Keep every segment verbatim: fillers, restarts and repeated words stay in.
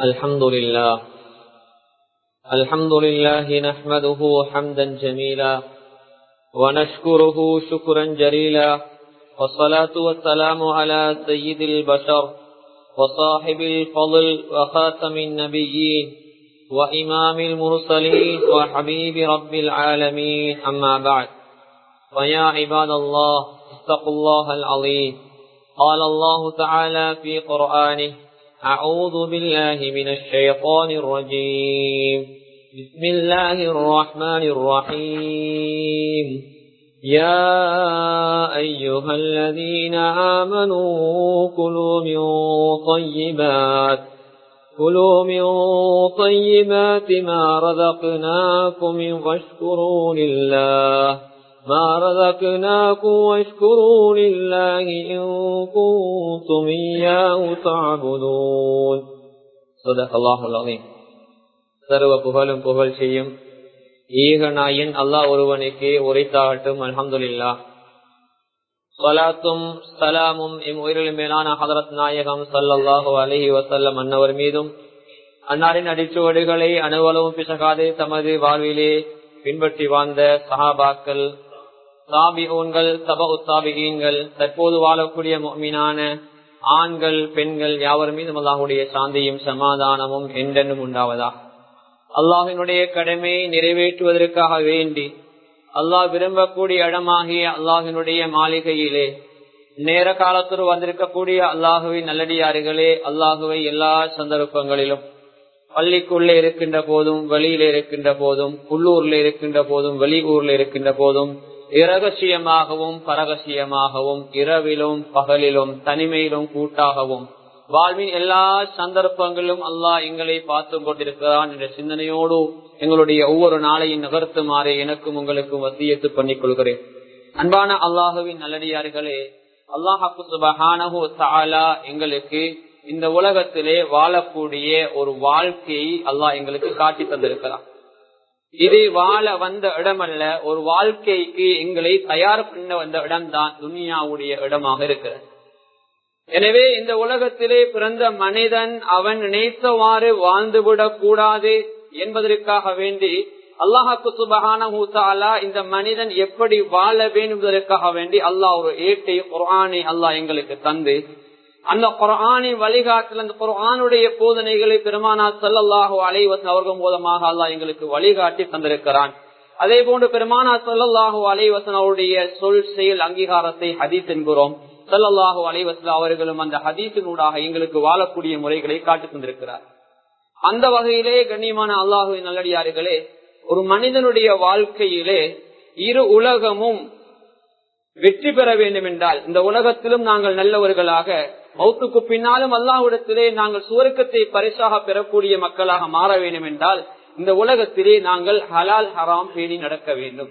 الحمد لله الحمد لله نحمده حمدا جميلا ونشكره شكرا جليلا والصلاة والسلام على سيد البشر وصاحب الفضل وخاتم النبيين وإمام المرسلين وحبيب رب العالمين أما بعد فيا عباد الله اتقوا الله العظيم قال الله تعالى في قرآنه أعوذ بالله من الشيطان الرجيم بسم الله الرحمن الرحيم يا أيها الذين آمنوا كلوا من طيبات كلوا من طيبات ما رزقناكم واشكروا لله ما رزقناكم واشكروا لله إن كنتم إياه تعبدون صدق الله العظيم. சர்வ புகழும் புகழ்ச்சியும் ஈகனாயின் அல்லாஹ் ஒருவனுக்கு உரைத்தாகட்டும். அல்ஹம்துலில்லாஹ். ஸலாத்தும் ஸலாமும் எம் உயிரில் மேலான ஹதரத் நாயகம் ஸல்லல்லாஹு அலைஹி வஸல்லம் அன்னவர் மீதும் அன்னாரின் அடிச்சுவடுகளை அணுவளவும் பிசகாது தமது வாழ்விலே பின்பற்றி வாழ்ந்த சஹாபாக்கள், தாபிஊன்கள், தபஉ தாபிஈன்கள், தற்போது வாழக்கூடிய முஃமினான ஆண்கள் பெண்கள் யாவர் மீதும் அல்லாஹ்வுடைய சாந்தியும் சமாதானமும் என்றென்றும் உண்டாவதா. அல்லாஹினுடைய கடமையை நிறைவேற்றுவதற்காக வேண்டி அல்லாஹ் விரும்பக்கூடிய இடமாகிய அல்லாஹினுடைய மாளிகையிலே நேர காலத்தோடு வந்திருக்கக்கூடிய அல்லாஹுவின் நல்லடியார்களே, அல்லாஹுவை எல்லா சந்தர்ப்பங்களிலும் பள்ளிக்குள்ளே இருக்கின்ற போதும் வெளியில இருக்கின்ற போதும் உள்ளூர்ல இருக்கின்ற போதும் வெளி ஊர்ல இருக்கின்ற போதும் இரகசியமாகவும் பரகசியமாகவும் இரவிலும் பகலிலும் தனிமையிலும் கூட்டாகவும் வாழ்வின் எல்லா சந்தர்ப்பங்களிலும் அல்லாஹ் எங்களை பார்த்து கொண்டிருக்கிறான் என்ற சிந்தனையோடு எங்களுடைய ஒவ்வொரு நாளையும் நகர்த்துமாறு எனக்கும் உங்களுக்கும் வசியத்து பண்ணிக் கொள்கிறேன். அன்பான அல்லாஹுவின் நல்லடியார்களே, அல்லாஹு சுப்ஹானஹு வ தஆலா எங்களுக்கு இந்த உலகத்திலே வாழக்கூடிய ஒரு வாழ்க்கையை அல்லாஹ் எங்களுக்கு காட்டி தந்திருக்கிறான். இது வாழ வந்த இடமல்ல, ஒரு வாழ்க்கைக்கு எங்களை தயார் பண்ண வந்த இடம்தான் துனியாவுடைய இடமாக இருக்கிறது. எனவே இந்த உலகத்திலே பிறந்த மனிதன் அவன் நினைத்தவாறு வாழ்ந்துவிடக் கூடாது என்பதற்காக வேண்டி அல்லாஹு சுப்ஹானஹு வ தஆலா இந்த மனிதன் எப்படி வாழ வேண்டும் என்பதற்காக வேண்டி அல்லாஹ் ஒரு ஏட்டை குர்ஆனை அல்லாஹ் எங்களுக்கு தந்து அந்த குர்ஆனின் வழிகாட்டல், அந்த குர்ஆனுடைய போதனைகளை பெருமானார் ஸல்லல்லாஹு அலைஹி வஸல்லம் அவர்கள் மூலமாக அல்லாஹ் எங்களுக்கு வழிகாட்டி தந்திருக்கிறான். அதே போன்று பெருமானார் ஸல்லல்லாஹு அலைஹி வஸல்லம் அவருடைய சொல் செயல் அங்கீகாரத்தை ஹதீஸ் என்கிறோம். ஸல்லல்லாஹு அலைஹி வஸல்லம் அவர்களும் அந்த ஹதீஸினூடாக எங்களுக்கு வாழக்கூடிய முறைகளை காட்டி தந்திருக்கிறார். அந்த வகையிலே கண்ணியமான அல்லாஹுவின் நல்லடியார்களே, ஒரு மனிதனுடைய வாழ்க்கையிலே இரு உலகமும் வெற்றி பெற வேண்டும் என்றால், இந்த உலகத்திலும் நாங்கள் நல்லவர்களாக, மௌத்துக்கு பின்னாலும் அல்லாஹ்விடத்திலே நாங்கள் சுவர்க்கத்தை பரிசாக பெறக்கூடிய மக்களாக மாற வேண்டும் என்றால், இந்த உலகத்திலே நாங்கள் ஹலால் ஹராம் பேணி நடக்க வேண்டும்.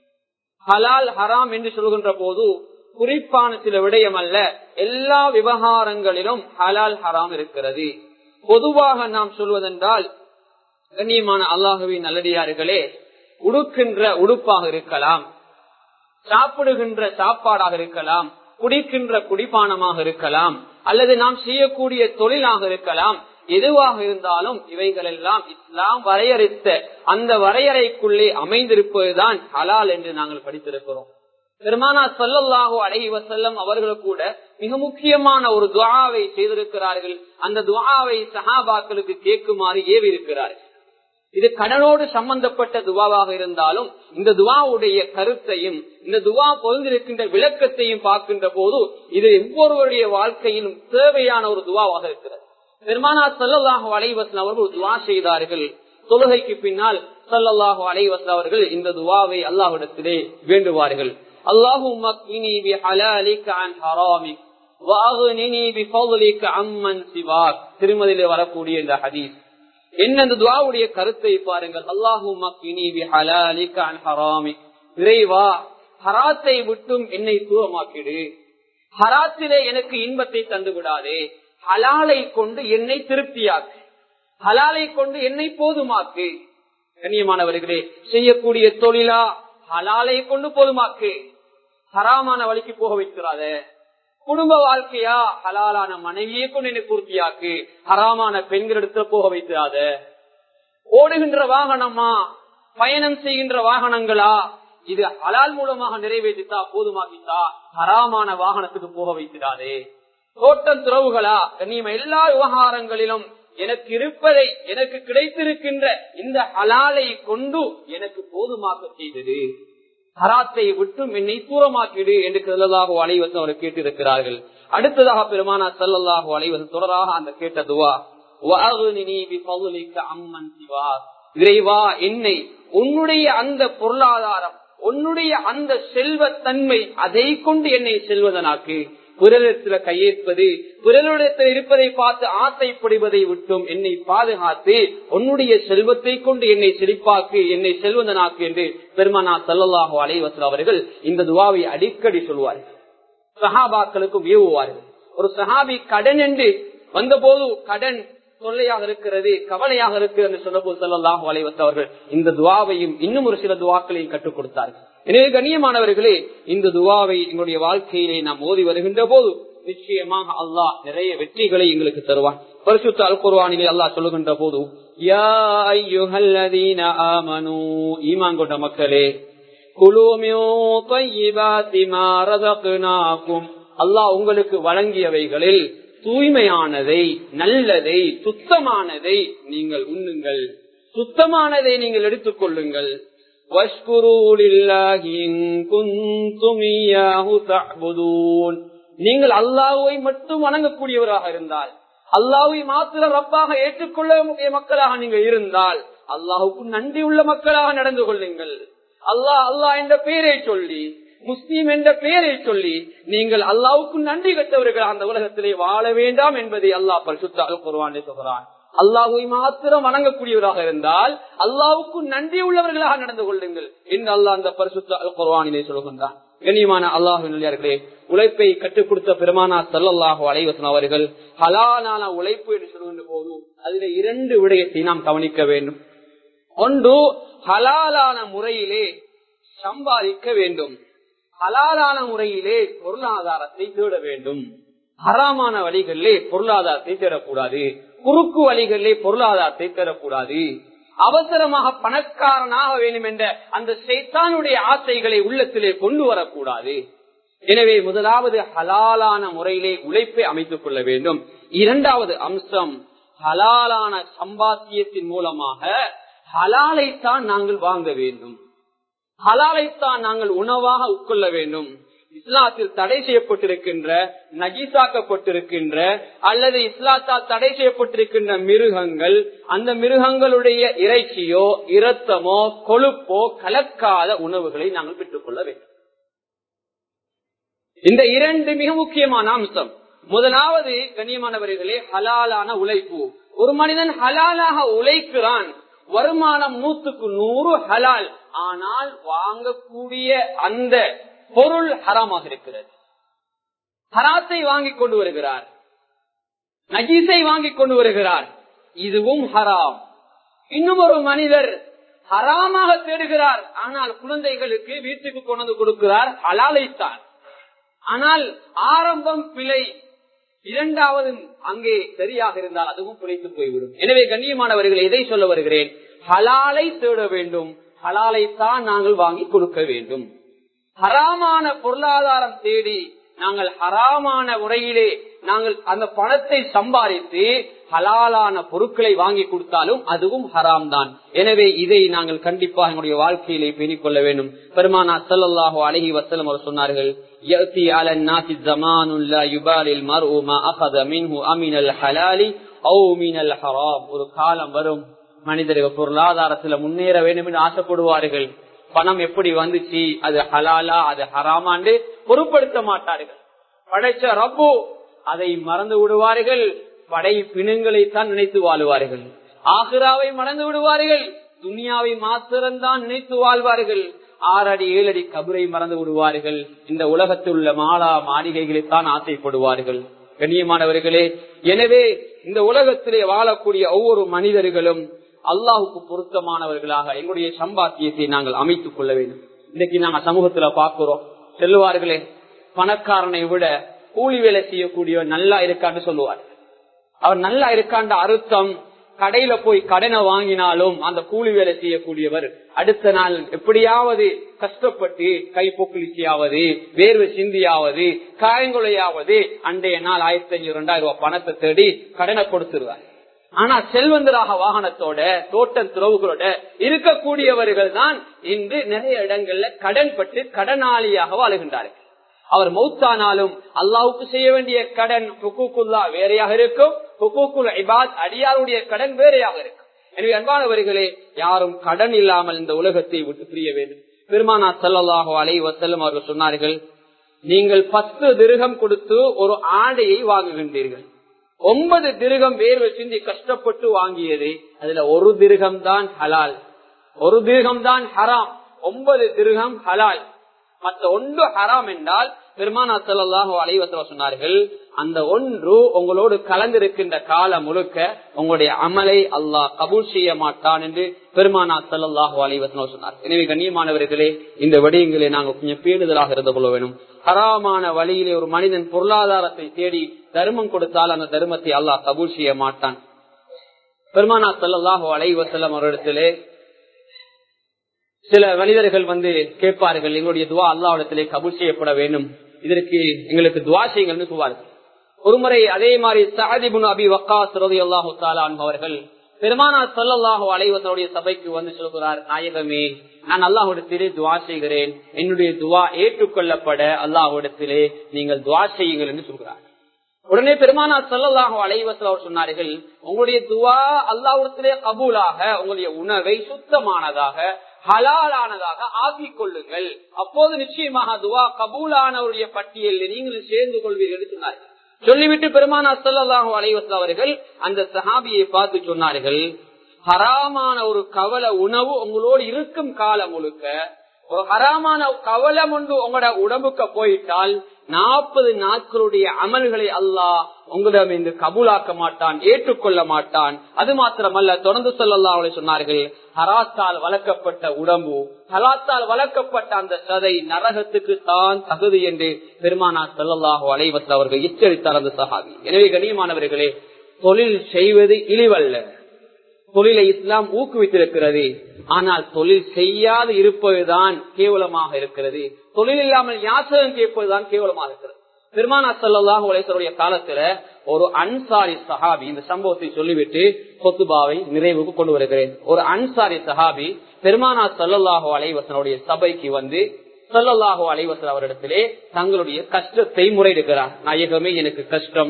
ஹலால் ஹராம் என்று சொல்கின்ற போது குறிப்பான சில விடயம் அல்ல, எல்லா விவகாரங்களிலும் ஹலால் ஹராம் இருக்கிறது. பொதுவாக நாம் சொல்வதென்றால், கண்ணியமான அல்லாஹுவின் நல்லடியார்களே, உடுக்கின்ற உடுப்பாக இருக்கலாம், சாப்பிடுகின்ற சாப்பாடாக இருக்கலாம், குடிக்கின்ற குடிப்பானமாக இருக்கலாம், அல்லது நாம் செய்யக்கூடிய தொழிலாக இருக்கலாம், எதுவாக இருந்தாலும் இவைகள் எல்லாம் இஸ்லாம் வரையறுத்த அந்த வரையறைக்குள்ளே அமைந்திருப்பதுதான் ஹலால் என்று நாங்கள் படித்திருக்கிறோம். பெருமானார் ஸல்லல்லாஹு அலைஹி வஸல்லம் அவர்கள் கூட மிக முக்கியமான ஒரு துஆவை செய்திருக்கிறார்கள். அந்த துஆவை சஹாபாக்களுக்கு கேட்குமாறு ஏவி இருக்கிறார்கள். இது கடனோடு சம்பந்தப்பட்ட துவாவாக இருந்தாலும் இந்த துவாவுடைய கருத்தையும் இந்த துவா பொருந்திருக்கின்ற விளக்கத்தையும் பார்க்கின்ற போது இது ஒவ்வொருவருடைய வாழ்க்கையிலும் தேவையான ஒரு துவாவாக இருக்கிறது. பெருமானார் ஸல்லல்லாஹு அலைஹி வஸல்லம் அவர்கள் துவா செய்தார்கள். தொழுகைக்கு பின்னால் ஸல்லல்லாஹு அலைஹி வஸல்லம் அவர்கள் இந்த துவாவை அல்லாஹ்விடத்திலே வேண்டுவார்கள். அல்லாஹும்ம க்னி பிஹலாலிக அன் ஹராமிக் வஅக்னினி பிஃضلிக அம்மன் சிவாக். திருமதியிலே வரக்கூடிய இந்த ஹதீஸ் என்ன, இந்த துஆவுடைய கருத்தை பாருங்கள். அல்லாஹும்ம க்னி பிஹலாலிக அன் ஹராமிக், இறைவா ஹராத்தை விட்டும் என்னை தூரமாக்கிடு, ஹராத்திலே எனக்கு இன்பத்தை தந்து விடாதே, ஹலாலை கொண்டு என்னை திருப்தியாக்கு, ஹலாலை கொண்டு என்னை போதுமாக்கு. கண்ணியமானவர்களே, செய்யக்கூடிய தொழிலா ஹலாலை கொண்டு போதுமாக்கு, ஹராமான வழிக்கு போக வைக்கிறாத. குடும்ப வாழ்க்கையா, ஹலாலான மனைவியை கொண்டு என்னை பூர்த்தியாக்கு, ஹராமான பெண்களிடத்துல போக வைக்காத. ஓடுகின்ற வாகனமா, பயணம் செய்கின்ற வாகனங்களா, இது ஹலால் மூலமாக நிறைவேற்றித்தா போதுமாக்கித்தா, ஹராமான வாகனத்துக்கு போக வைத்திடாதே. தோட்டம் துறவுகளா, கண்ணியமா, எல்லா விவகாரங்களிலும் எனக்கு இருப்பதை, எனக்கு கிடைத்திருக்கின்ற இந்த ஹலாலை கொண்டு எனக்கு போதுமாக்க செய்தது, ஹராத்தை விட்டும் என்னை தூரமாக்கிடு என்று ஸல்லல்லாஹு அலைஹி வஸல்லம் அவர் கேட்டிருக்கிறார்கள். அடுத்ததாக பெருமானா ஸல்லல்லாஹு அலைஹி வஸல்லம் தொடராக அந்த கேட்ட துஆ, வஅக்னினி பிஃضلிக அம்மன் சிவாக், இறைவா என்னை உன்னுடைய அந்த பொருளாதாரம், உன்னுடைய அந்த செல்வத்தன்மை, அதை கொண்டு என்னை செல்வதனாக்கு, பிறரிடத்துல கையேற்பது, பிறரிடத்தில் இருப்பதை பார்த்து ஆசைப்படுவதை விட்டும் என்னை பாதுகாத்து உன்னுடைய செல்வத்தை கொண்டு என்னை செழிப்பாக்கு, என்னை செல்வதனாக்கு என்று பெருமானா ஸல்லல்லாஹு அலைஹி வஸல்லம் அவர்கள் இந்த துஆவை அடிக்கடி சொல்வார்கள். சஹாபாக்களுக்கும் ஏவுவார்கள். ஒரு சஹாபி கடன் என்று வந்தபோது, கடன் தொல்லையாக இருக்கிறது, கவலையாக இருக்கிறது என்று சொன்னபோது ஸல்லல்லாஹு அலைஹி வஸல்லம் அவர்கள் இந்த துஆவையும் இன்னும் ஒரு சில துஆக்களையும் கற்றுக் கொடுத்தார்கள். எனவே கண்ணியமானவர்களே, இந்த துஆவை எங்களுடைய வாழ்க்கையிலே நாம் ஓதி வருகின்ற போது நிச்சயமாக அல்லாஹ் நிறைய வெற்றிகளை எங்களுக்கு தருவான். பரிசுத்த அல் குர்ஆனிலே அல்லாஹ் சொல்லுகின்ற போது, யா அய்யுஹல்லதீன ஆமனூ, ஈமான் கொண்ட மக்களே, குலூ மின் த்வையிபாத்தி மா ரஸக்னாகும், அல்லாஹ் உங்களுக்கு வழங்கியவைகளில் தூய்மையானதை, நல்லதை, சுத்தமானதை நீங்கள் உண்ணுங்கள், சுத்தமானதை நீங்கள் எடுத்துக் கொள்ளுங்கள். நீங்கள் அல்லாஹ்வை மட்டும் வணங்கக்கூடியவராக இருந்தால், அல்லாஹ்வை மாத்திர ரப்பாக ஏற்றுக்கொள்ள மக்களாக நீங்கள் இருந்தால், அல்லாஹுக்கு நன்றி உள்ள மக்களாக நடந்து கொள்ளுங்கள். அல்லாஹ் அல்லாஹ் என்ற பெயரை சொல்லி, முஸ்லீம் என்ற பெயரை சொல்லி நீங்கள் அல்லாஹ்வுக்கு நன்றி கட்டவர்கள் அந்த உலகத்திலே வாழ வேண்டாம் என்பதை அல்லாஹ் பரிசுத்த அல் குர்ஆனிலே சொல்கிறான். அல்லாஹ்வை மாத்திரம் வணங்கக்கூடியவராக இருந்தால் அல்லாஹ்வுக்கு நன்றி உள்ளவர்களாக நடந்து கொள்ளுங்கள் என்று அல்லாஹ் அந்த பரிசுத்த அல் குர்ஆனிலே சொல்கின்றான். கண்ணியமான அல்லாஹ்வின் நல்லடியார்களே, உழைப்பை கற்றுக் கொடுத்த பெருமானா ஸல்லல்லாஹு அலைஹி வஸல்லம் அவர்கள் ஹலாலான உழைப்பு என்று சொல்கின்ற போது அதிலே இரண்டு விடயத்தை நாம் கவனிக்க வேண்டும். ஒன்று, ஹலாலான முறையிலே சம்பாதிக்க வேண்டும், ஹலாலான முறையிலே பொருளாதாரத்தை தேட வேண்டும். ஹராமான வழிகளிலே பொருளாதாரத்தை தேடக்கூடாது, குறுக்கு வழிகளிலே பொருளாதாரத்தை தேடக்கூடாது. அவசரமாக பணக்காரனாக வேண்டும் என்ற அந்த ஷைத்தானுடைய ஆசைகளை உள்ளத்திலே கொண்டு வரக்கூடாது. எனவே முதலாவது ஹலாலான முறையிலே உழைப்பை அமைத்துக் கொள்ள வேண்டும். இரண்டாவது அம்சம், ஹலாலான சம்பாத்தியத்தின் மூலமாக ஹலாலைத்தான் நாங்கள் வாங்க வேண்டும், ஹலாலைத்தான் நாங்கள் உணவாக உட்கொள்ள வேண்டும். இஸ்லாத்தில் தடை செய்யப்பட்டிருக்கின்ற, நஜீசாக்கப்பட்டிருக்கின்ற அல்லது இஸ்லாத்தால் தடை செய்யப்பட்டிருக்கின்ற மிருகங்கள், அந்த மிருகங்களுடைய இறைச்சியோ இரத்தமோ கொழுப்போ கலக்காத உணவுகளை நாங்கள் பெற்றுக் கொள்ள வேண்டும். இந்த இரண்டு மிக முக்கியமான அம்சம். முதலாவது கண்ணியமானவர்களே, ஹலாலான உழைப்பு. ஒரு மனிதன் ஹலாலாக உழைக்கிறான், வருமானம் நூற்றுக்கு நூறு ஹலால், ஆனால் வாங்கக்கூடிய அந்த பொருள் ஹராமாக இருக்கிறது. ஹராத்தை வாங்கி கொண்டு வருகிறார், நஜீஸை வாங்கி கொண்டு வருகிறார், இதுவும் ஹராம். இன்னும் ஒரு மனிதர் ஹராமாக தேடுகிறார், ஆனால் குழந்தைகளுக்கு வீட்டுக்கு கொண்டு கொடுக்கிறார் ஹலாலைத்தான், ஆனால் ஆரம்பம் பிழை, இரண்டாவது அங்கே சரியாக இருந்தால் அதுவும் பிழைத்து போய்விடும். எனவே கண்ணியமானவர்கள், எதை சொல்ல வருகிறேன், ஹலாலை தேட வேண்டும், ஹலாலைத்தான் நாங்கள் வாங்கி கொடுக்க வேண்டும். ஹராமான பொருளாதாரம் தேடி நாங்கள் ஹராமான முறையிலே நாங்கள் அந்த பணத்தை சம்பாதித்து ஹலாலான பொருட்களை வாங்கி கொடுத்தாலும் அதுவும் ஹராம் தான். எனவே இதை நாங்கள் கண்டிப்பாக எங்களுடைய வாழ்க்கையிலே பேணிக் கொள்ள வேண்டும். பெருமானா ஸல்லல்லாஹு அலைஹி வஸல்லம் அவர் சொன்னார்கள், யஅதி அலன் நாஸி ஸமானுன் லா யுபாலில் மர்உ மா அகத மின்ஹு அமினல் ஹலாலி அவ் மினல் ஹராம். ஒரு காலம் வரும், மனிதர்கள் பொருளாதாரத்தில் முன்னேற வேண்டும் என்று ஆசைப்படுவார்கள். பணம் எப்படி வந்துச்சு, அது ஹலாலா அது ஹராமாண்டு பொருட்படுத்த மாட்டார்கள். படைச்ச ரப்பு அதை மறந்து விடுவார்கள், படை பிணங்களைத்தான் நினைத்து வாழுவார்கள். ஆகிராவை மறந்து விடுவார்கள், துனியாவை மாத்திரம்தான் நினைத்து வாழ்வார்கள். ஆறடி ஏழடி கபரை மறந்து விடுவார்கள். இந்த உலகத்தில் உள்ள மாலா மாளிகைகளைத்தான் ஆசைப்படுவார்கள். கண்ணியமானவர்களே, எனவே இந்த உலகத்திலே வாழக்கூடிய ஒவ்வொரு மனிதர்களும் அல்லாஹுக்கு பொருத்தமானவர்களாக எங்களுடைய சம்பாத்தியத்தை நாங்கள் அமைத்துக் கொள்ள வேண்டும். இன்னைக்கு நாங்க சமூகத்துல பார்க்கிறோம், செல்லுவார்களே, பணக்காரனை விட கூலி வேலை செய்யக்கூடியவர் நல்லா இருக்கான்னு சொல்லுவார். அவர் நல்லா இருக்கான்ற அர்த்தம் கடையில போய் கடனை வாங்கினாலும் அந்த கூலி வேலை செய்யக்கூடியவர் அடுத்த நாள் எப்படியாவது கஷ்டப்பட்டு கைப்பொக்குளிச்சியாவது வேர்வை சிந்தியாவது காயங்குலையாவது அன்றைய நாள் ஆயிரத்தி ஐநூறு ரெண்டாயிரம் ரூபாய் பணத்தை தேடி கடனை கொடுத்துருவார். ஆனா செல்வந்தராக வாகனத்தோட தோட்ட துறவுகளோட இருக்கக்கூடியவர்கள் தான் இன்று நிறைய இடங்கள்ல கடன் பட்டு கடனாளியாக வாழுகின்றார்கள். அவர் மௌத்தானாலும் அல்லாஹ்வுக்கு செய்ய வேண்டிய கடன் ஹுக்கூக்குல்லா வேறையாக இருக்கும், ஹுக்கூக்குல் இபாத் அடியாருடைய கடன் வேறையாக இருக்கும். எனவே அன்பானவர்களே, யாரும் கடன் இல்லாமல் இந்த உலகத்தை விட்டு பிரிய வேண்டும். பெருமானார் ஸல்லல்லாஹு அலைஹி வஸல்லம் அவர்கள் சொன்னார்கள், நீங்கள் பத்து திர்ஹம் கொடுத்து ஒரு ஆடையை வாங்குகின்றீர்கள். ஒன்பது திர்ஹம் வேர்வை சிந்தி கஷ்டப்பட்டு வாங்கியது, அதுல ஒரு திர்ஹம் தான் ஹலால், ஒரு திர்ஹம் தான் ஹராம், ஒன்பது திர்ஹம் ஹலால், மற்ற ஒன்று ஹராம் என்றால் பெருமானார் ஸல்லல்லாஹு அலைஹி வஸல்லம் சொன்னார்கள், அந்த ஒன்று உங்களோடு கலந்திருக்கின்ற காலம் முழுக்க உங்களுடைய அமலை அல்லாஹ் கபூல் செய்ய மாட்டான் என்று பெருமானார் ஸல்லல்லாஹு அலைஹி வஸல்லம் சொன்னார். எனவே கண்ணியமானவர்களே, இந்த விடயங்களை நாங்கள் கொஞ்சம் பேணுதலாக இருந்து கொள்ள வேண்டும். ஹராமான வழியிலே ஒரு மனிதன் பொருளாதாரத்தை தேடி தர்மம் கொடுத்தால் அந்த தர்மத்தை அல்லாஹ் கபூல் செய்ய மாட்டான். பெருமானார் ஸல்லல்லாஹு அலைஹி வஸல்லம் அவரிடத்திலே சில மனிதர்கள் வந்து கேட்பார்கள், எங்களுடைய துவா அல்லாஹ்விடத்திலே கபூல் செய்யப்பட வேண்டும், இதற்கு எங்களுக்கு துவா செய்யுங்கள்னு சொல்வார்கள். ஒருமுறை அதே மாதிரி சஅத் இப்னு அபி வக்காஸ் ரலியல்லாஹு தஆலா அன்ஹு அவர்கள் பெருமானார் ஸல்லல்லாஹு அலைஹி வஸல்லம் சபைக்கு வந்து சொல்கிறார், நாயகமே, நான் அல்லாஹ்விடத்திலே துவா செய்கிறேன், என்னுடைய துவா ஏற்றுக்கொள்ளப்பட அல்லாஹ்விடத்திலே நீங்கள் துவா செய்யுங்கள் என்று சொல்கிறார். உடனே பெருமானார் ஸல்லல்லாஹு அலைஹி வஸல்லம் சொன்னார்கள், உங்களுடைய துவா அல்லாஹ்விடத்திலே கபூலாக உங்களுடைய உணவை சுத்தமானதாக ஹலாலானதாக ஆக்கிக் கொள்ளுங்கள், அப்போது நிச்சயமாக துவா கபூலானவருடைய பட்டியலில் நீங்கள் சேர்ந்து கொள்வீர்கள் என்று சொன்னார்கள். சொல்லிவிட்டு பெருமானார் ஸல்லல்லாஹு அலைஹி வஸல்லம் அவர்கள் அந்த சஹாபியை பார்த்து சொன்னார்கள், ஹராமான ஒரு கவல உணவு உங்களோடு இருக்கும் காலம் முழுக்க ஒரு ஹராமான கவலம் ஒன்று உங்களோட உடம்புக்கு போயிட்டால் நாற்பது நாட்களுடைய அமல்களை அல்லாஹ் உங்களிடம் இன்று கபூலாக்க மாட்டான், ஏற்றுக்கொள்ள மாட்டான். அது மாத்திரமல்ல, தொடர்ந்து ஸல்லல்லாஹு அலைஹி சொன்னார்கள், ஹராத்தால் வளர்க்கப்பட்ட உடம்பு, ஹலாத்தால் வளர்க்கப்பட்ட அந்த சதை நரகத்துக்கு தான் தகுதி என்று பெருமானார் ஸல்லல்லாஹு அலைஹி வஸல்லம் அவர்கள் எச்சரித்தார் அந்த சஹாபி. எனவே கண்ணியமானவர்களே, தொழில் செய்வது இழிவல்ல, தொழிலை இஸ்லாம் ஊக்குவித்திருக்கிறது. ஆனால் தொழில் செய்யாது இருப்பதுதான் கேவலமாக இருக்கிறது, தொழில் இல்லாமல் யாசகம் கேட்பதுதான் கேவலமாக இருக்கிறது. பெருமானார் ஸல்லல்லாஹு அலைஹி வஸல்லம் காலத்துல ஒரு அன்சாரி சஹாபி, இந்த சம்பவத்தை சொல்லிவிட்டு குத்பாவை நிறைவுக்கு கொண்டு வருகிறேன். ஒரு அன்சாரி சஹாபி பெருமானார் ஸல்லல்லாஹு அலைஹி வஸல்லம் சபைக்கு வந்து ஸல்லல்லாஹு அலைஹி வஸல்லம் அவரிடத்திலே தங்களுடைய கஷ்டத்தை முறையிடுகிறார். நாயகமே, எனக்கு கஷ்டம்,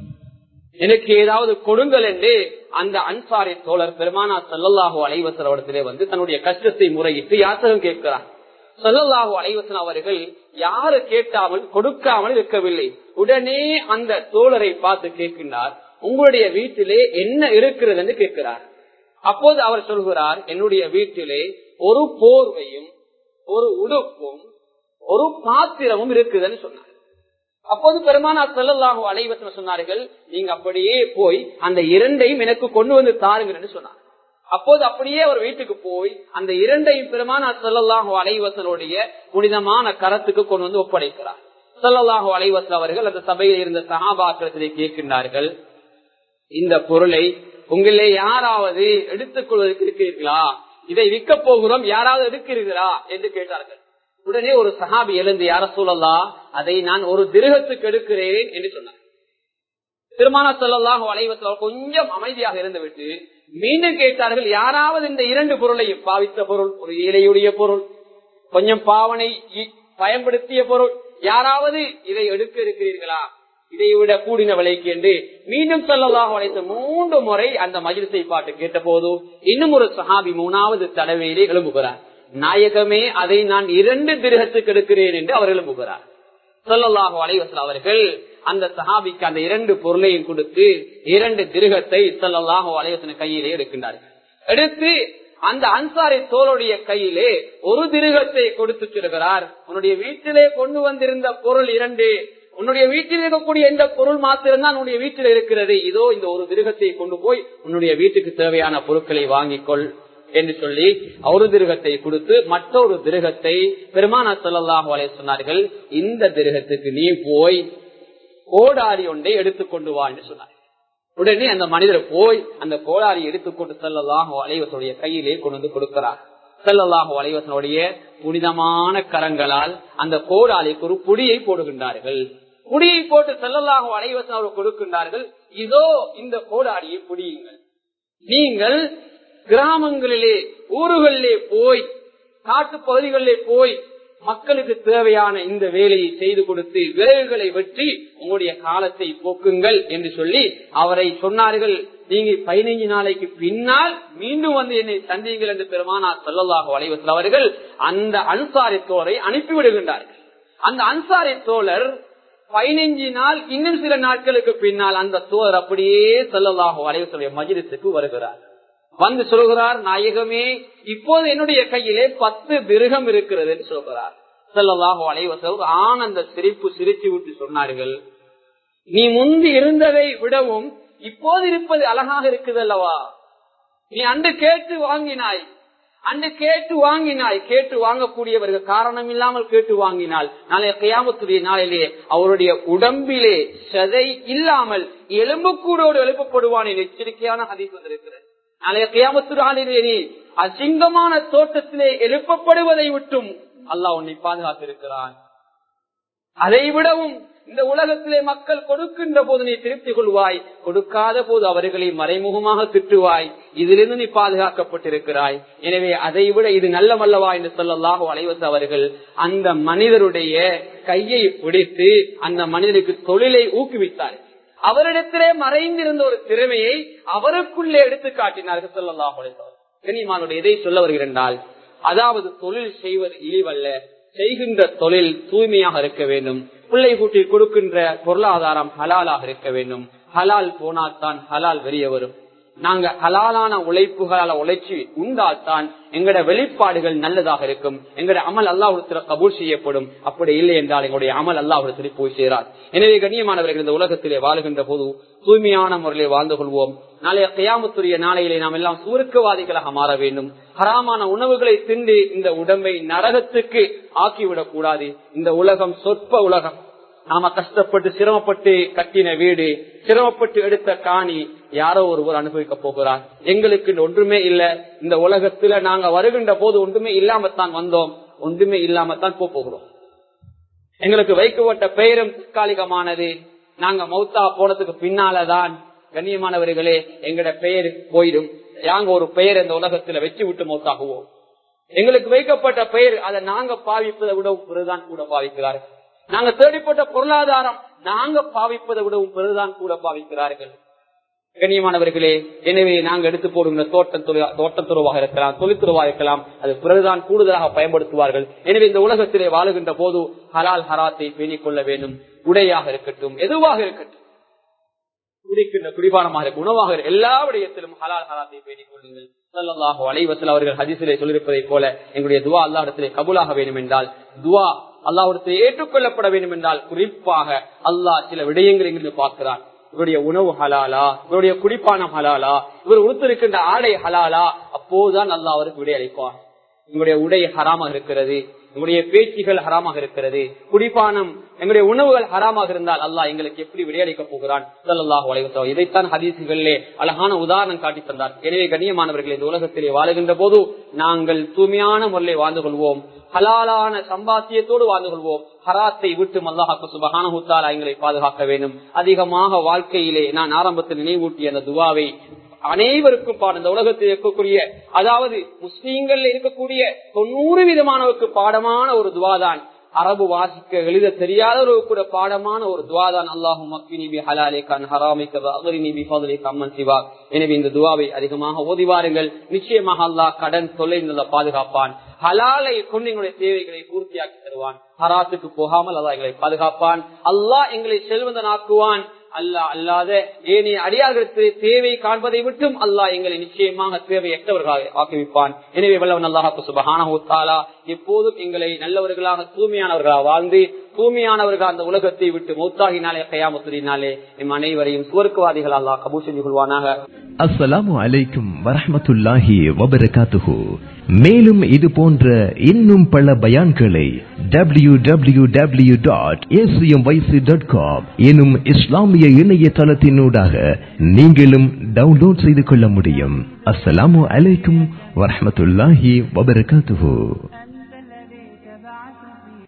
எனக்கு ஏதாவது கொடுங்கள் என்று அந்த அன்சாரி தோழர் பெருமானார் ஸல்லல்லாஹு அலைஹி வஸல்லம் இடத்திலே வந்து தன்னுடைய கஷ்டத்தை முறையிட்டு யாசகம் கேட்கிறார். ஸல்லல்லாஹு அலைஹி வஸல்லம் அவர்கள் யாரு கேட்டாமல் கொடுக்காமல் இருக்கவில்லை. உடனே அந்த தோழரை பார்த்து கேட்கின்றார், உங்களுடைய வீட்டிலே என்ன இருக்கிறது என்று கேட்கிறார். அப்போது அவர் சொல்கிறார், என்னுடைய வீட்டிலே ஒரு போர்வையும் ஒரு உடுப்பும் ஒரு பாத்திரமும் இருக்குதுன்னு சொன்னார். அப்போது பெருமானார் ஸல்லல்லாஹு அலைஹி வஸல்லம் சொன்னார்கள், நீங்க அப்படியே போய் அந்த இரண்டையும் எனக்கு கொண்டு வந்து தாருங்கள் என்று சொன்னார். அப்போது அப்படியே அவர் வீட்டுக்கு போய் அந்த இரண்டையும் பெருமானார் ஸல்லல்லாஹு அலைஹி வஸல்லம் புனிதமான கரத்துக்கு கொண்டு வந்து ஒப்படைக்கிறார். ஸல்லல்லாஹு அலைஹி வஸல்லம் அவர்கள் அந்த சபையில் இருந்த சஹாபாக்களிடத்திலே கேட்கின்றார்கள், இந்த பொருளை உங்களே யாராவது எடுத்துக் கொள்வதற்கு இருக்கிறீர்களா, இதை விற்க போகிறோம், யாராவது எடுக்கிறீர்களா என்று கேட்டார்கள். உடனே ஒரு சஹாபி எழுந்து, யார ரசூலல்லாஹ், அதை நான் ஒரு திர்ஹத்துக்கு எடுக்கிறேன் என்று சொன்னார். பெருமானார் ஸல்லல்லாஹு அலைஹி வஸல்லம் கொஞ்சம் அமைதியாக இருந்துவிட்டு மீண்டும் கேட்டார்கள், யாராவது இந்த இரண்டு பொருளையும், பாவித்த பொருள், ஒரு ஏழையுடைய பொருள், கொஞ்சம் பாவனை பயன்படுத்திய பொருள், யாராவது இதை எடுக்க இருக்கிறீர்களா, இதை விட கூடின விலைக்கு என்று மீண்டும் ஸல்லல்லாஹு அலைஹி வஸல்லம் மூன்று முறை அந்த மஜ்லிஸை பாட்டு கேட்ட போது இன்னும் ஒரு சஹாபி மூணாவது தடவையிலே எழும்புகிறார். நாயகமே, அதை நான் இரண்டு திர்ஹத்துக்கு எடுக்கிறேன் என்று அவர் எழும்புகிறார். ஸல்லல்லாஹு அலைஹி வஸல்லம் அவர்கள் அந்த சஹாபிக்கு அந்த இரண்டு பொருளையும் கொடுத்து இரண்டு திர்ஹத்தை ஸல்லல்லாஹு அலைஹி வஸல்லம் கையிலே எடுக்கின்றார்கள். எடுத்து அந்த அன்சாரி தோளுடைய கையிலே ஒரு திர்ஹத்தை கொடுத்து சொல்கிறார், உன்னுடைய வீட்டிலே கொண்டு வந்திருந்த பொருள் இரண்டு, உன்னுடைய வீட்டில் இருக்கக்கூடிய எந்த பொருள் மாத்திரம்தான் உன்னுடைய வீட்டில் இருக்கிறது, இதோ இந்த ஒரு திர்ஹத்தை கொண்டு போய் உன்னுடைய வீட்டுக்கு தேவையான பொருட்களை வாங்கிக்கொள் என்று சொல்லி ஒரு திர்ஹத்தை கொடுத்து மற்றொரு திர்ஹத்தை பெருமானார் ஸல்லல்லாஹு அலைஹி சொன்னார்கள், இந்த திர்ஹத்துக்கு நீ போய் கோடாரி ஒன்றை எடுத்துக்கொண்டு வா என்று சொன்னார். உடனே அந்த மனிதர் போய் அந்த கோடாரி எடுத்துக்கொண்டு ஸல்லல்லாஹு அலைஹி வஸல்லம் கையிலே கொண்டு வந்து கொடுக்கிறார். ஸல்லல்லாஹு அலைஹி வஸல்லம் புனிதமான கரங்களால் அந்த கோடாரிக்கு ஒரு புடியை போடுகின்றார்கள். புடியை போட்டு ஸல்லல்லாஹு அலைஹி வஸல்லம் அவர்கள் கொடுக்கின்றார்கள். இதோ இந்த கோடாரியை புடியுங்கள். நீங்கள் கிராமங்களிலே ஊர்களிலே போய் காட்டு பகுதிகளிலே போய் மக்களுக்கு தேவையான இந்த வேலையை செய்து கொடுத்து விறகுகளை வெற்றி உங்களுடைய காலத்தை போக்குங்கள் என்று சொல்லி அவரை சொன்னார்கள். நீங்க பதினைஞ்சு நாளைக்கு பின்னால் மீண்டும் வந்து என்னை சந்தியுங்கள் என்று பெருமானார் ஸல்லல்லாஹு அலைஹி வஸல்லம் அவர்கள் அந்த அன்சாரி தோழரை அனுப்பிவிடுகின்றார்கள். அந்த அன்சாரி தோழர் பதினைஞ்சு நாள் இன்னும் சில நாட்களுக்கு பின்னால் அந்த தோழர் அப்படியே ஸல்லல்லாஹு அலைஹி வஸல்லம் மஜ்லிஸுக்கு வருகிறார். வந்து சொல்கிறார், நாயகமே இப்போது என்னுடைய கையிலே பத்து திருகம் இருக்கிறது என்று சொல்கிறார். ஸல்லல்லாஹு அலைஹி வஸல்லம் ஆனந்த சிரிப்பு சிரிச்சு விட்டு சொன்னார்கள், நீ முந்தி இருந்ததை விடவும் இப்போது இருப்பது அழகாக இருக்குது அல்லவா? நீ அன்று கேட்டு வாங்கினாய், அன்று கேட்டு வாங்கினாய் கேட்டு வாங்கக்கூடியவர்கள் காரணம் இல்லாமல் கேட்டு வாங்கினால் நாளைய கியாமத்துடைய நாளிலே அவருடைய உடம்பிலே சதை இல்லாமல் எலும்புக்கூடோடு எழுப்பப்படுவான் என்ற எச்சரிக்கையான ஹதீஸ் வந்திருக்கிறது. நாளைய கியாமத்துடைய நாளிலே நீ அசிங்கமான தோட்டத்திலே எழுப்பப்படுவதை விட்டும் அல்லாஹ் உன்னை பாதுகாத்திருக்கிறான். அதை விடவும் இந்த உலகத்திலே மக்கள் கொடுக்கின்ற போது நீ திருப்தி கொள்வாய், கொடுக்காத போது அவர்களை மறைமுகமாக திட்டுவாய். இதிலிருந்து நீ பாதுகாக்கப்பட்டிருக்கிறாய். எனவே அதை விட இது நல்லமல்லவா என்று ஸல்லல்லாஹு அலைஹி வஸல்லம் அவர்கள் அந்த மனிதருடைய கையை பிடித்து அந்த மனிதனுக்கு தொழிலை ஊக்குவித்தார். அவரிடத்திலே மறைந்திருந்த ஒரு திறமையை அவருக்குள்ளே எடுத்து காட்டினார்கள் ஸல்லல்லாஹு அலைஹி வஸல்லம். கனிமானுடைய எதை சொல்ல வருகிறால், அதாவது தொழில் செய்வது இழிவல்ல, செய்கின்ற தொழில் தூய்மையாக இருக்க வேண்டும். பிள்ளை கூட்டி கொடுக்கின்ற பொருளாதாரம் ஹலாலாக இருக்க வேண்டும். ஹலால் போனால்தான் ஹலால் வெளிய வரும். நாங்க ஹலாலான உழைப்புகளால உழைச்சி உண்டால்தான் எங்கட வெளிப்பாடுகள் நல்லதாக இருக்கும். எங்கட அமல் அல்லாஹ்விடத்தில் கபூல் செய்யப்படும். அப்படி இல்லை என்றால் எங்களுடைய அமல் அல்லாஹ்விடத்தில் போய் சேராது. எனவே கண்ணியமானவர்கள், இந்த உலகத்திலே வாழுகின்ற போது தூய்மையான முறையிலே வாழ்ந்து கொள்வோம். நாளைய கியாமத்துடைய நாளையிலே நாம் எல்லாம் சுவர்க்கவாதிகளாக மாற வேண்டும். ஹராமான உணவுகளை தின்று இந்த உடம்பை நரகத்துக்கு ஆக்கிவிடக் கூடாது. இந்த உலகம் சொற்ப உலகம். நாம கஷ்டப்பட்டு சிரமப்பட்டு கட்டின வீடு, சிரமப்பட்டு எடுத்த காணி யாரோ ஒருவர் அனுபவிக்க போகிறார். எங்களுக்கு ஒன்றுமே இல்ல. இந்த உலகத்துல நாங்க வருகின்ற போது ஒன்றுமே இல்லாமத்தான் வந்தோம், ஒன்றுமே இல்லாமத்தான் போகிறோம். எங்களுக்கு வைக்கப்பட்ட பெயரும் தற்காலிகமானது. நாங்க மௌத்தா போனதுக்கு பின்னாலதான் கண்ணியமானவர்களே எங்கட பெயர் போயிடும். நாங்க ஒரு பெயர் இந்த உலகத்துல வச்சு விட்டு மௌத்தாகுவோம். எங்களுக்கு வைக்கப்பட்ட பெயர் அதை நாங்க பாவிப்பதை விடவும் பிறகுதான் கூட பாவிக்கிறார்கள். நாங்க தேடிப்பட்ட பொருளாதாரம் நாங்க பாவிப்பதை விடவும் பிறகுதான் கூட பாவிக்கிறார்கள். கண்ணியமானவர்களே, எனவே நாங்க எடுத்து போடுகிற தோட்டம் தோட்டத்துறவாக இருக்கலாம், தொழில்துறவாக இருக்கலாம், அது பிறகுதான் கூடுதலாக பயன்படுத்துவார்கள். எனவே இந்த உலகத்திலே வாழுகின்ற போது ஹலால் ஹராத்தை பேணிக் கொள்ள வேண்டும். உடையாக இருக்கட்டும், எதுவாக இருக்கட்டும், குடிக்கின்ற குடிபானமாக இருக்கும், உணவாக இருக்கும், எல்லா விடயத்திலும் ஹலால் ஹராத்தை பேணிக் கொள்ளுங்கள். ஸல்லல்லாஹு அலைஹி வஸல்லம் அவர்கள் ஹதீஸிலே சொல்லியிருப்பதை போல எங்களுடைய துவா அல்லாஹ்விடத்திலே கபூலாக வேண்டும் என்றால், துவா அல்லாஹ்விடத்திலே ஏற்றுக்கொள்ளப்பட வேண்டும் என்றால், குறிப்பாக அல்லாஹ் சில விடயங்களை இங்கிருந்து பார்க்கிறான். இவருடைய உணவு ஹலாலா, இவருடைய குடிப்பானம் ஹலாலா, இவர் உடுத்திருக்கின்ற ஆடை ஹலாலா, அப்போதுதான் அல்லாஹ் அவருக்கு விடை அளிப்பார். எங்களுடைய உடை ஹராமாக இருக்கிறது, எங்களுடைய பேச்சுகள் ஹராமாக இருக்கிறது, குடிப்பானம் எங்களுடைய உணவுகள் ஹராமாக இருந்தால் அல்லாஹ் எங்களுக்கு எப்படி விடையளிக்க போகிறான்? ஸல்லல்லாஹு அலைஹி வஸல்லம் இதைத்தான் ஹதீஸ்களிலே அழகான உதாரணம் காட்டி தந்தார். எனவே கண்ணியமானவர்கள், இந்த உலகத்திலே வாழுகின்ற போது நாங்கள் தூய்மையான முறையில் வாழ்ந்து கொள்வோம், ஹலாலான சம்பாத்தியத்தோடு வாழ்ந்து கொள்வோம். ஹராத்தை விட்டு அல்லாஹ் சுப்ஹானஹு வ தஆலா எங்களை பாதுகாக்க வேண்டும். அதிகமாக வாழ்க்கையிலே நான் ஆரம்பத்தில் நினைவூட்டிய அந்த துவாவை அனைவருக்கும் பாடம், இந்த உலகத்தில் இருக்கக்கூடிய, அதாவது முஸ்லீம்கள் இருக்கக்கூடிய தொண்ணூறு விதமானவருக்கு பாடமான ஒரு துவாதான், அரபு வாசிக்க எழுத தெரியாதவரு கூட பாடமான ஒரு துவாதான். அல்லாஹும். எனவே இந்த துவாவை அதிகமாக ஓதிவாருங்கள். நிச்சயமாக அல்லாஹ் கடன் தொல்லை பாதுகாப்பான். ஹலாலை கொண்டு எங்களுடைய தேவைகளை பூர்த்தியாக்கி தருவான். ஹராத்துக்கு போகாமல் அல்லாஹ் எங்களை பாதுகாப்பான். அல்லாஹ் எங்களை செல்வந்தனாக்குவான். அல்லாஹ் அல்லாத ஏனைய அடியார்களுக்கு தேவை காண்பதை விட்டும் அல்லாஹ் எங்களை நிச்சயமாக தேவையற்றவர்களாக ஆக்கிவிப்பான். எனவே வல்லவன் அல்லாஹ் சுப்ஹானஹு வ தஆலா எப்போதும் எங்களை நல்லவர்களாக தூய்மையானவர்களாக வாழ்ந்து தூய்மையானவர்கள் அந்த உலகத்தை விட்டு மௌத்தாகினாலே கியாமத்துடைய நாளே நம் அனைவரையும் சுவர்க்கவாதிகள் அல்லாஹ் கபூல் செஞ்சு கொள்வானாக. அஸ்ஸலாமு அலைக்கும் வரஹ்மத்துல்லாஹி வபரகாத்துஹு. மேலும் இது போன்ற இன்னும் பல பயான்களை W W W dot A C M Y C dot com எனும் இஸ்லாமிய இணையதளத்தினூடாக நீங்களும் டவுன்லோட் செய்து கொள்ள முடியும். அஸ்ஸலாமு அலைக்கும் வரஹ்மத்துல்லாஹி வபரகாத்துஹு.